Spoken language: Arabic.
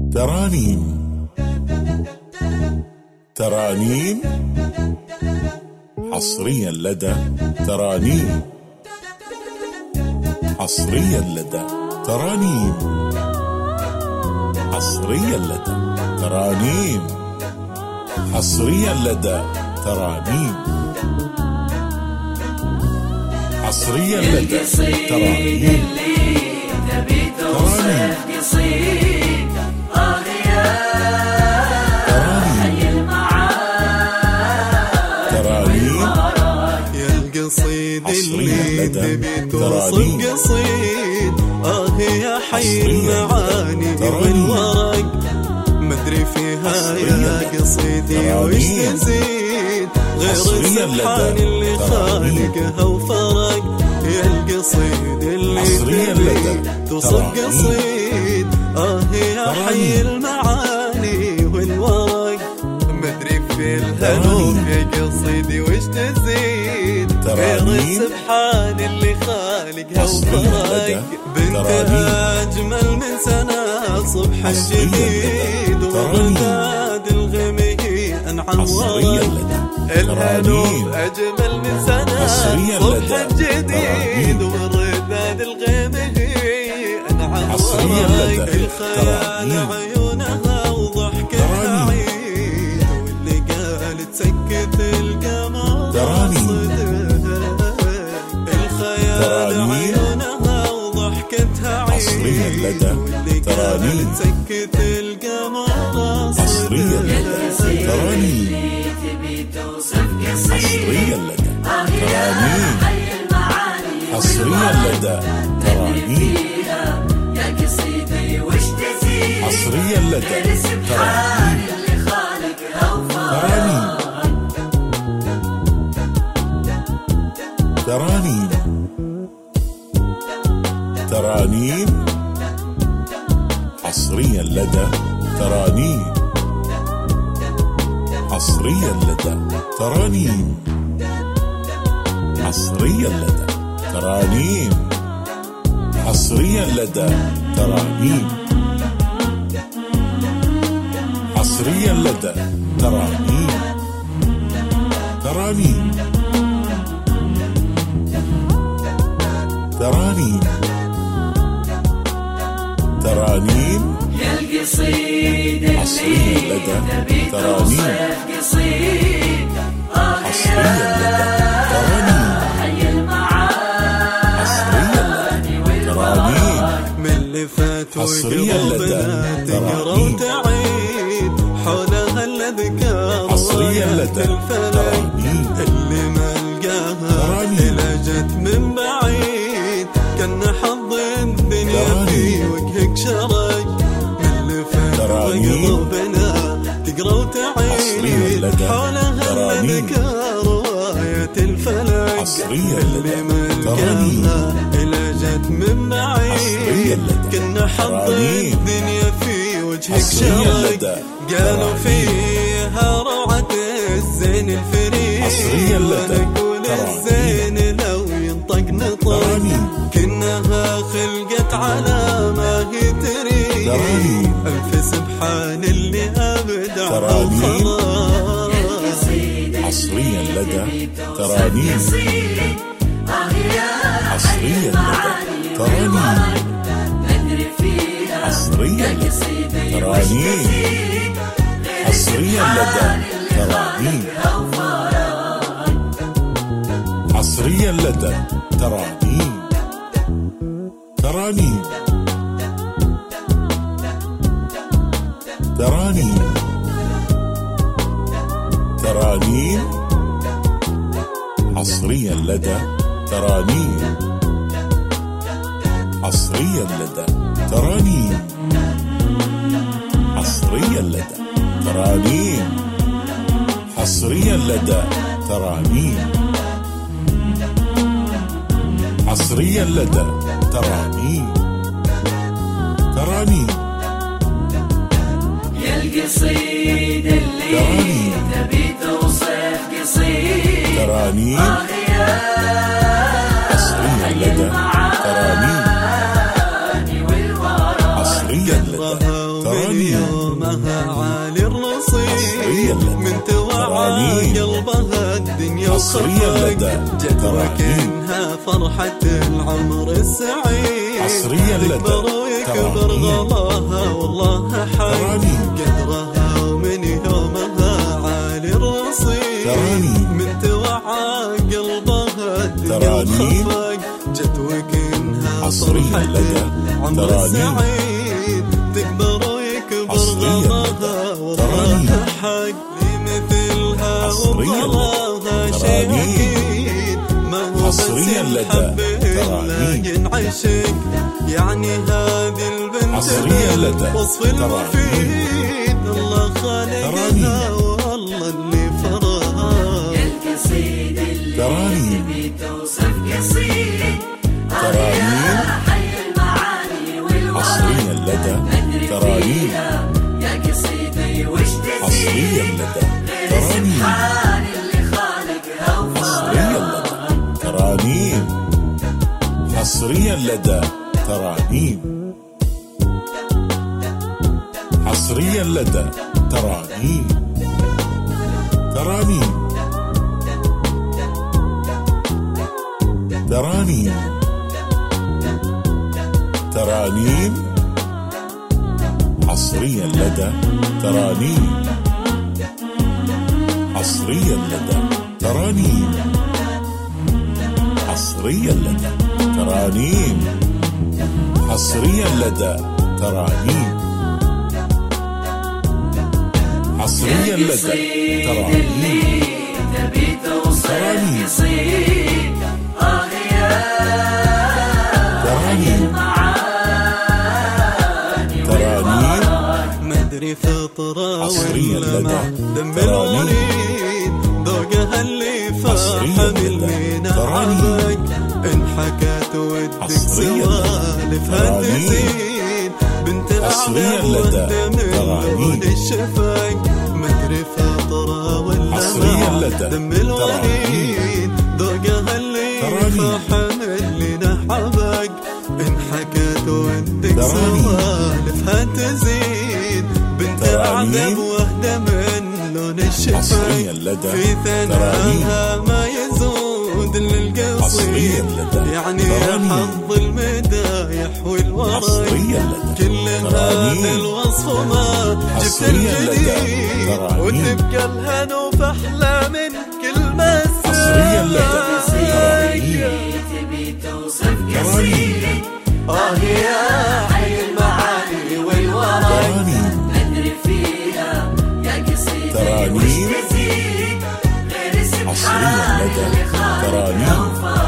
ترانيم. ترانيم حصريا لدى ترانيم. حصريا لدى ترانيم. حصريا لدى ترانيم. حصريا لدى ترانيم. حصريا لدى ترانيم. القصيد اللي تبي توصف قصيد يا حي المعاني والورق مدري فيها يا قصيدي وش تزيد غير السبحان اللي خالقها وفرق. يا القصيد اللي تبي توصف قصيد يا حي المعاني والورق مدري في الهنوف يا قصيدي وش تزيد غير السبحان اللي خالقها وفرق. بنتها أجمل من سنة صبح جديد ورداد الغمي أنعم ورق. الهنوف أجمل من سنة صبح جديد ورداد الغمي أنعم ورق. الخيال عيونها وضحكها عيد واللي قالت سكت القمر الخيال عيونها وضحكتها عيد واللي قالت سكت القمر. حصريا لدى ترانيم. حصريا لدى ترانيم. حصريا لدى ترانيم. حصريا لدى ترانيم. ترانيم. ترانيم حصريا لدى ترانيم. حصريا لدى ترانيم. حصريا لدى ترانيم. حصريا لدى ترانيم. حصريا لدى ترانيم. ترانيم. ترانيم. ترانيم يا القصيد حصريا لدى ترانيم. حصريا لدى ترانيم. حصريا لدى ترانيم. من اللي فات حصريا لدى ترانيم. تعيد حولها الاذكار حصريا لدى ترانيم. اللي ما لقاها إلا جت من بعيد كان حظ الدنيا في وجهك شرق. من اللي فات وقلوبنا تقرا وتعيد حولها الاذكار وآية الفلك. اللي ما لقاها إلا جت من بعيد كان حظ الدنيا في وجهك شرق. قالوا فيها روعة الزين الفريد ونقول الزين لو ينطق نطق كأنها خلقت على ما هي تريد. ألف سبحان اللي أبدع وخلق. حصريا لدى ترانيم. حصريا لدى ترانيم. حصريا لدى ترانيم. حصريا لدى ترانيم. حصريا لدى ترانيم. ترانيم. ترانيم. ترانيم حصريا لدى ترانيم. حصريا لدى ترانيم. حصريا لدى ترانيم. حصريا لدى ترانيم. حصريا لدى ترانيم. ترانيم. يا القصيد اللي تبي توصف قصيد ترانيم. حصريا لدى ترانيم. حصريا لدى ترانيم. يومها عالي الرصيد من توعى قلبها الدنيا وخفق جد وكأنها فرحة العمر السعيد تكبر ويكبر غلاها والله حي قدرها ومن يومها عالي الرصيد من توعى قلبها الدنيا وخفق جد وكأنها فرحة العمر السعيد تكبر ويكبر غلاها والله حق لمثلها وبغلاها شيء أكيد ما هو بس الحب إلا ينعشق يعني هذه البنت وصف المفيد الله خالقها والله اللي فراها يا القصيد اللي تبي توصف قصيد يا حي المعاني والورد أدري فيها يا قصيدي وش تزيد غير سبحان اللي خالقها وفرد ترانيم حصريا لدى ترانيم حصريا لدى ترانيم ترانيم ترانيم ترانيم حصريا لدى ترانيم حصريا لدى ترانيم حصريا لدى ترانيم حصريا لدى ترانيم حصريا لدى ترانيم تبي توصف قصيد يا ترانيم مدري فطرة ولا دم الوريد ذوقها اللي فاحم المنعبق إن حكت ودك سوالفها تزيد بنت أعلى وده من لون الشفق مدري فطرة ولا دم الوريد ذوقها اللي فاحم المنعبق إن حكت ودك سوالفها تزيد بنت أعذب وهدى من لون الشفق في ثناها ما يزود للقصيد يعني حظ المدايح والورد كل هذا الوصف ما جبت الجديد وتبقى الهنا فأحلى من كل مساء تبي توصف قصيد يا حي المعاني والورد أدري فيها يا قصيدي وش تزيد غير سبحان اللي خالقها وفرد